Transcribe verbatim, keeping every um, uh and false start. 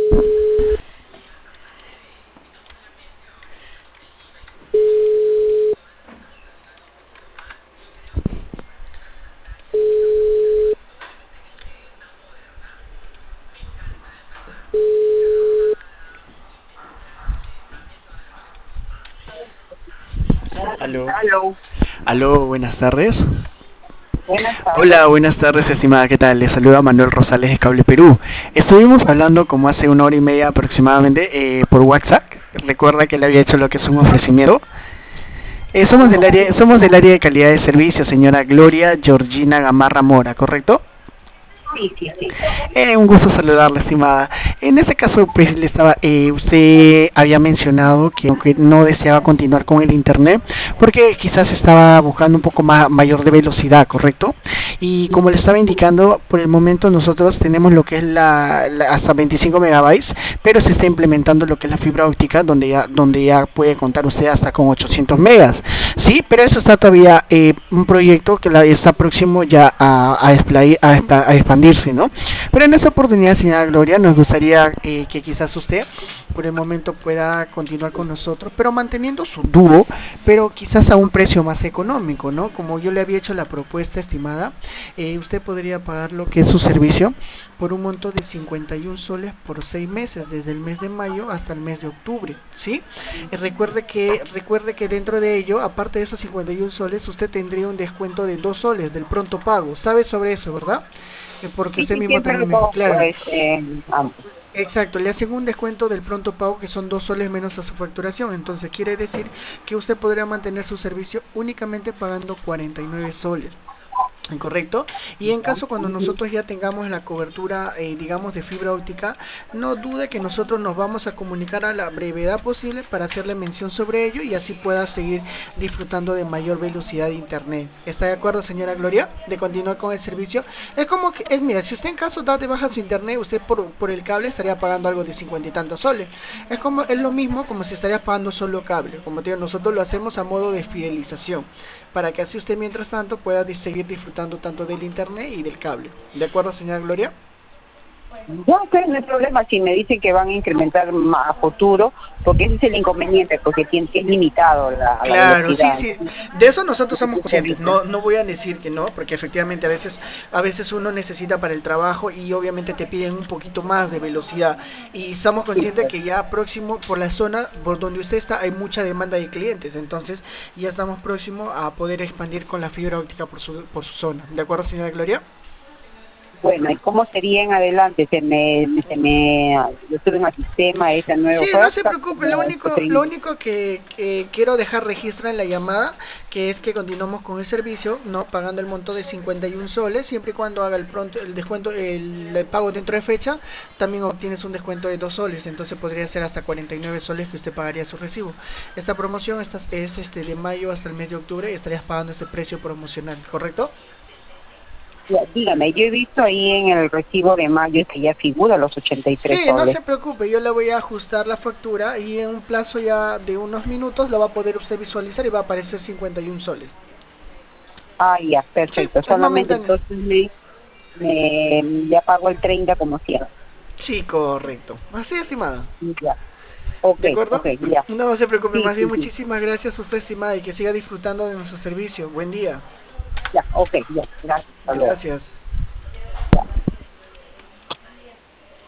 Aló. Aló, Aló, buenas tardes. buenas tardes. Hola, buenas tardes, estimada, ¿qué tal? Les saluda Manuel Rosales de Cable Perú. Estuvimos hablando como hace una hora y media aproximadamente eh, por WhatsApp. Recuerda que le había hecho lo que es un ofrecimiento. Eh, somos del área, somos del área de calidad de servicio, señora Gloria Georgina Gamarra Mora, ¿correcto? Sí, sí, sí. Eh, un gusto saludarla, estimada. En este caso, pues le estaba, eh, usted había mencionado que, que no deseaba continuar con el internet porque quizás estaba buscando un poco más mayor de velocidad, ¿correcto? Y como le estaba indicando, por el momento nosotros tenemos lo que es la, la- hasta veinticinco megabytes, pero se está implementando lo que es la fibra óptica, donde ya, donde ya puede contar usted hasta con ochocientos megas, sí, pero eso está todavía eh, un proyecto que la, está próximo ya a, a, explay- a, expa- a expandirse, ¿no? Pero en esta oportunidad, señora Gloria, nos gustaría eh, que quizás usted por el momento pueda continuar con nosotros, pero manteniendo su dúo, pero quizás a un precio más económico, ¿no? Como yo le había hecho la propuesta, estimada, eh, usted podría pagar lo que es su servicio por un monto de cincuenta y uno soles por seis meses, desde el mes de mayo hasta el mes de octubre, ¿sí? Y recuerde que, recuerde que dentro de ello, aparte de esos cincuenta y uno soles, usted tendría un descuento de dos soles del pronto pago. ¿Sabe sobre eso, verdad? Eh, Porque Sí, usted sí, mismo siempre también lo me... pongo, Claro, este, vamos. exacto, le hacen un descuento del pronto pago que son dos soles menos a su facturación. Entonces quiere decir que usted podría mantener su servicio únicamente pagando cuarenta y nueve soles. Correcto. Y en caso cuando nosotros ya tengamos la cobertura, eh, digamos, de fibra óptica, no dude que nosotros nos vamos a comunicar a la brevedad posible para hacerle mención sobre ello y así pueda seguir disfrutando de mayor velocidad de internet. ¿Está de acuerdo, señora Gloria, de continuar con el servicio? Es como que, es, mira, si usted en caso da de baja su internet, usted por, por el cable estaría pagando algo de cincuenta y tantos soles. Es como, es lo mismo como si estaría pagando solo cable. Como te digo, nosotros lo hacemos a modo de fidelización para que así usted mientras tanto pueda dis- seguir disfrutando tanto del internet y del cable. ¿De acuerdo, señora Gloria? Ya, ok, no hay problema si me dicen que van a incrementar ma- a futuro, porque ese es el inconveniente, porque tiene, es limitado la, la Claro, sí, velocidad. sí. De eso nosotros somos Entonces, se conscientes. evita. No, no voy a decir que no, porque efectivamente a veces, a veces uno necesita para el trabajo y obviamente te piden un poquito más de velocidad. Y estamos Sí, conscientes pues. que ya próximo por la zona por donde usted está hay mucha demanda de clientes. Entonces ya estamos próximos a poder expandir con la fibra óptica por su, por su zona. ¿De acuerdo, señora Gloria? Bueno, ¿y cómo sería en adelante? Se me, se me, yo suben al sistema esa nueva Sí, no se oferta, preocupe, lo como el único, lo procedimiento. único que, que quiero dejar registro en la llamada, que es que continuamos con el servicio, no pagando el monto de cincuenta y uno soles, siempre y cuando haga el pronto, el descuento, el, el pago dentro de fecha, también obtienes un descuento de dos soles, entonces podría ser hasta cuarenta y nueve soles que usted pagaría su recibo. Esta promoción esta, es este de mayo hasta el mes de octubre y estarías pagando este precio promocional, ¿correcto? Ya, dígame, yo he visto ahí en el recibo de mayo que ya figura los ochenta y tres Sí, no soles. se preocupe, yo le voy a ajustar la factura y en un plazo ya de unos minutos lo va a poder usted visualizar y va a aparecer cincuenta y uno soles. Ah, ya, Sí, perfecto. es Solamente momentáneo. entonces me, me ya pago el treinta como siempre. Sí, correcto. Así, estimada. Ya. Ok, ¿De acuerdo? ok, ya. No se preocupe, Sí, más bien sí, sí. muchísimas gracias a usted, estimada, y que siga disfrutando de nuestro servicio. Buen día. Ya, ok, ya. Gracias. Hasta luego. Gracias.